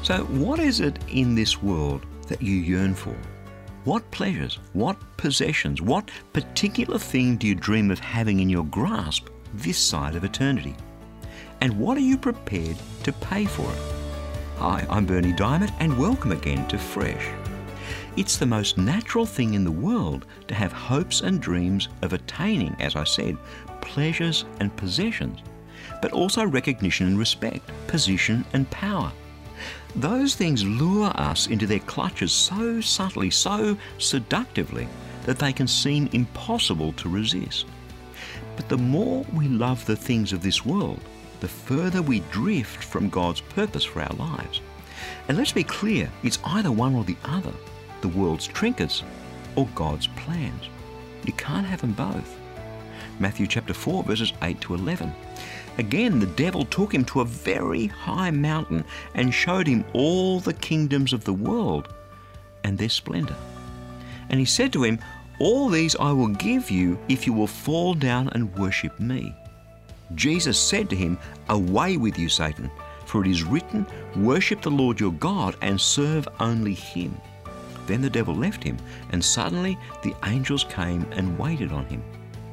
So what is it in this world that you yearn for? What pleasures, what possessions, what particular thing do you dream of having in your grasp this side of eternity? And what are you prepared to pay for it? Hi, I'm Berni Dymet, and welcome again to Fresh. It's the most natural thing in the world to have hopes and dreams of attaining, as I said, pleasures and possessions, but also recognition and respect, position and power. Those things lure us into their clutches so subtly, so seductively, that they can seem impossible to resist. But the more we love the things of this world, the further we drift from God's purpose for our lives. And let's be clear, it's either one or the other, the world's trinkets or God's plans. You can't have them both. Matthew chapter 4, verses 8 to 11. Again, the devil took him to a very high mountain and showed him all the kingdoms of the world and their splendor. And he said to him, "All these I will give you if you will fall down and worship me." Jesus said to him, "Away with you, Satan, for it is written, worship the Lord your God and serve only him." Then the devil left him, and suddenly the angels came and waited on him.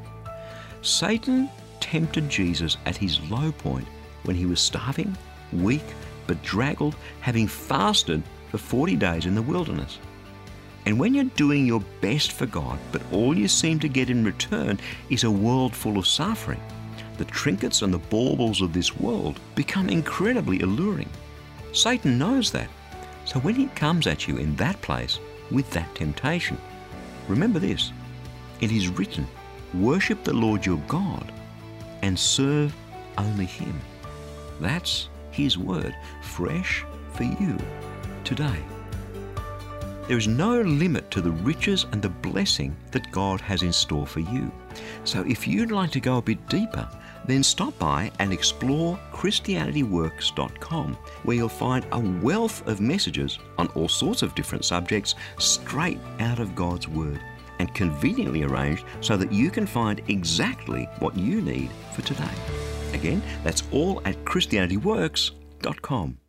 Satan tempted Jesus at his low point when he was starving, weak, bedraggled, having fasted for 40 days in the wilderness. And when you're doing your best for God, but all you seem to get in return is a world full of suffering, the trinkets and the baubles of this world become incredibly alluring. Satan knows that. So when he comes at you in that place with that temptation, remember this: it is written, worship the Lord your God and serve only him. That's his word, fresh for you today. There is no limit to the riches and the blessing that God has in store for you. So if you'd like to go a bit deeper, then stop by and explore ChristianityWorks.com, where you'll find a wealth of messages on all sorts of different subjects straight out of God's Word, and conveniently arranged so that you can find exactly what you need for today. Again, that's all at ChristianityWorks.com.